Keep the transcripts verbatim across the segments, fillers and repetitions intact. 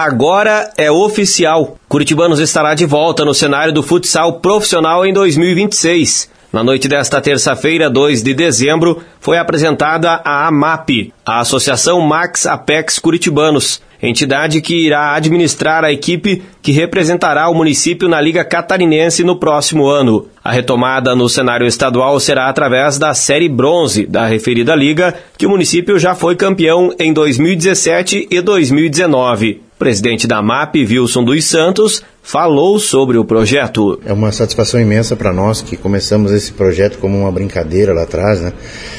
agora é oficial. Curitibanos estará de volta no cenário do futsal profissional em dois mil e vinte e seis. Na noite desta terça-feira, dois de dezembro, foi apresentada a AMAP, a Associação Max Apex Curitibanos, entidade que irá administrar a equipe que representará o município na Liga Catarinense no próximo ano. A retomada no cenário estadual será através da Série Bronze da referida liga, que o município já foi campeão em dois mil e dezessete e dois mil e dezenove. O presidente da AMAP, Wilson dos Santos, falou sobre o projeto. É uma satisfação imensa para nós que começamos esse projeto como uma brincadeira lá atrás, né?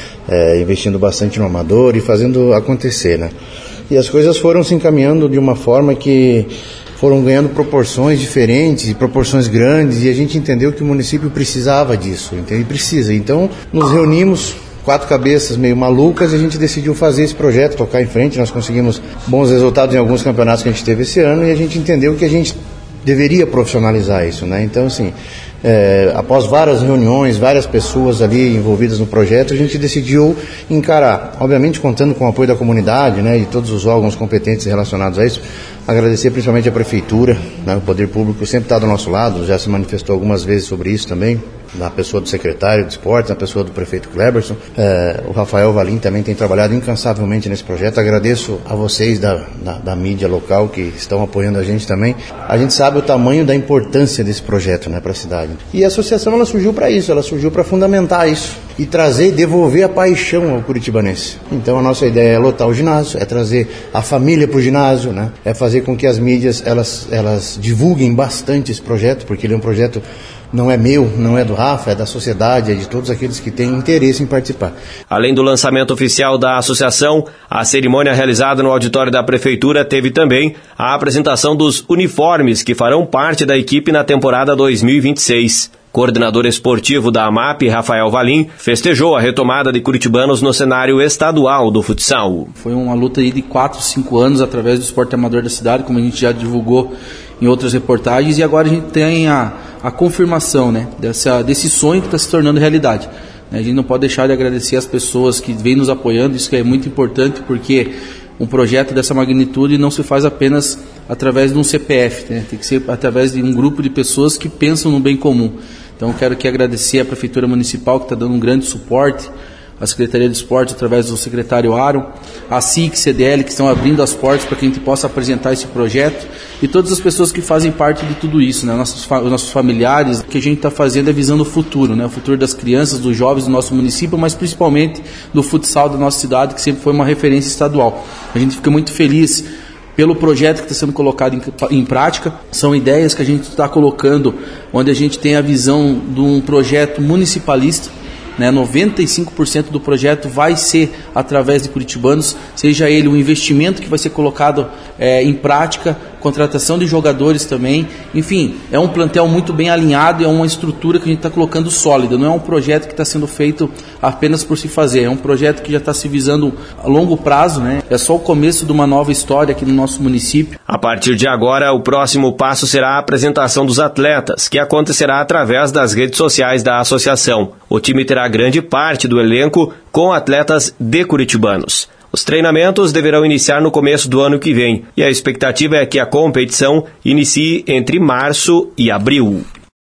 É, investindo bastante no amador e fazendo acontecer, né? E as coisas foram se encaminhando de uma forma que foram ganhando proporções diferentes e proporções grandes, e a gente entendeu que o município precisava disso, entende? Precisa. Então, nos reunimos, quatro cabeças meio malucas, e a gente decidiu fazer esse projeto, tocar em frente. Nós conseguimos bons resultados em alguns campeonatos que a gente teve esse ano, e a gente entendeu que a gente deveria profissionalizar isso, né? Então, assim, é, após várias reuniões, várias pessoas ali envolvidas no projeto, a gente decidiu encarar, obviamente contando com o apoio da comunidade, né, e todos os órgãos competentes relacionados a isso. Agradecer principalmente a Prefeitura, né, o Poder Público sempre está do nosso lado, já se manifestou algumas vezes sobre isso também, na pessoa do secretário de Esportes, na pessoa do prefeito Kleberson. É, o Rafael Valim também tem trabalhado incansavelmente nesse projeto. Agradeço a vocês da, da, da mídia local que estão apoiando a gente também. A gente sabe o tamanho da importância desse projeto, né, para a cidade. E a associação, ela surgiu para isso, ela surgiu para fundamentar isso e trazer e devolver a paixão ao curitibanense. Então a nossa ideia é lotar o ginásio, é trazer a família para o ginásio, né? É fazer com que as mídias elas, elas divulguem bastante esse projeto, porque ele é um projeto, não é meu, não é do Rafa, é da sociedade, é de todos aqueles que têm interesse em participar. Além do lançamento oficial da associação, a cerimônia realizada no auditório da Prefeitura teve também a apresentação dos uniformes que farão parte da equipe na temporada dois mil e vinte e seis. Coordenador esportivo da AMAP, Rafael Valim, festejou a retomada de curitibanos no cenário estadual do futsal. Foi uma luta aí de quatro, cinco anos através do esporte amador da cidade, como a gente já divulgou em outras reportagens, e agora a gente tem a, a confirmação, né, dessa, desse sonho que está se tornando realidade. A gente não pode deixar de agradecer as pessoas que vêm nos apoiando, isso que é muito importante, porque um projeto dessa magnitude não se faz apenas através de um C P F, né? Tem que ser através de um grupo de pessoas que pensam no bem comum. Então eu quero aqui agradecer a Prefeitura Municipal, que está dando um grande suporte, a Secretaria de Esporte através do secretário Aaron, a S I C, C D L, que estão abrindo as portas para que a gente possa apresentar esse projeto, e todas as pessoas que fazem parte de tudo isso, né? Nossos, os nossos familiares. O que a gente está fazendo é visando o futuro, né? O futuro das crianças, dos jovens do nosso município, mas principalmente do futsal da nossa cidade, que sempre foi uma referência estadual. A gente fica muito feliz pelo projeto que está sendo colocado em, em prática. São ideias que a gente está colocando, onde a gente tem a visão de um projeto municipalista, né? noventa e cinco por cento do projeto vai ser através de curitibanos, seja ele um investimento que vai ser colocado é, em prática, contratação de jogadores também, enfim, é um plantel muito bem alinhado, é uma estrutura que a gente está colocando sólida, não é um projeto que está sendo feito apenas por se fazer, é um projeto que já está se visando a longo prazo, né? É só o começo de uma nova história aqui no nosso município. A partir de agora, o próximo passo será a apresentação dos atletas, que acontecerá através das redes sociais da associação. O time terá grande parte do elenco com atletas de curitibanos. Os treinamentos deverão iniciar no começo do ano que vem, e a expectativa é que a competição inicie entre março e abril.